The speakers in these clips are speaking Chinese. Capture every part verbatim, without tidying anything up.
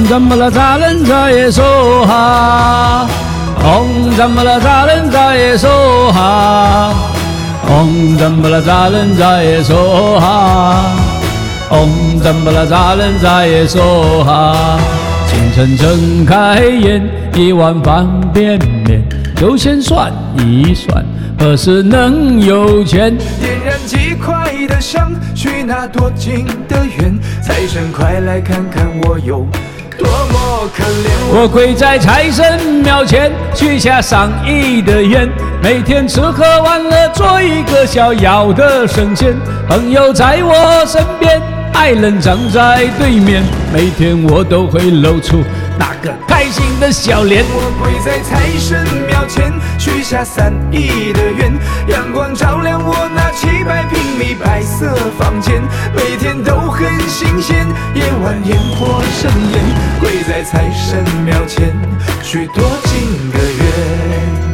怎么了？咱人在也说哈。嗡，怎么了？咱人在也说哈。嗡，怎么了？咱人在也说哈。嗡，怎么了？咱人在也说哈。清晨睁开眼，一碗方便面，就先算一算，何时能有钱？ 点燃几块的香，许那多近的愿，财神快来看看我有多么可怜。 我跪在财神庙前，许下上亿的愿，每天吃喝玩乐，做一个逍遥的神仙。朋友在我身边，爱人站在对面，每天我都会露出那个开心的笑脸。 我跪在财神庙前，许下三亿的愿，阳光照亮我那七百平米白色房间，每天都很新鲜，夜晚烟火盛宴。跪在财神庙前，许多金个愿。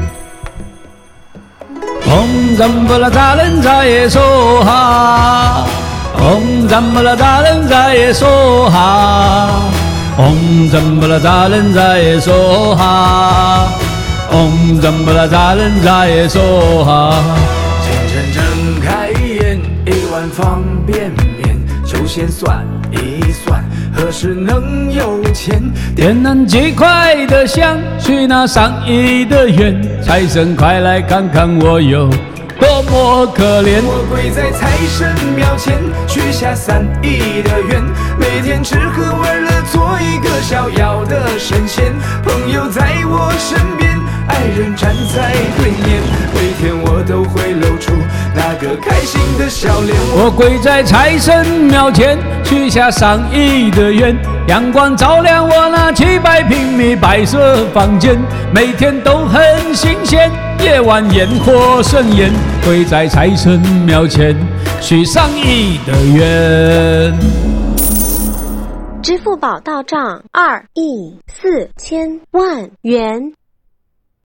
嗡，怎么了？咱人在也说哈。嗡，怎么了？咱人在也说哈。嗡，怎么了？咱人在也说哈。嗡，怎么了？咱人在也说哈。 清晨睁开眼，一碗方便面，就先算一算，何时能有钱？ 点燃几块的香，许那上亿的愿，财神快来看看我有多么可怜。 我跪在财神庙前，许下三亿的愿，每天吃喝玩乐，做一个逍遥的神仙。朋友在我身边，爱人站在对面，每天我都会露出那个开心的笑脸。 我跪在财神庙前，许下上亿的愿，阳光照亮我那七百平米白色房间，每天都很新鲜，夜晚烟火盛宴。跪在财神庙前，许上亿的愿。 支付宝到账二亿四千万元。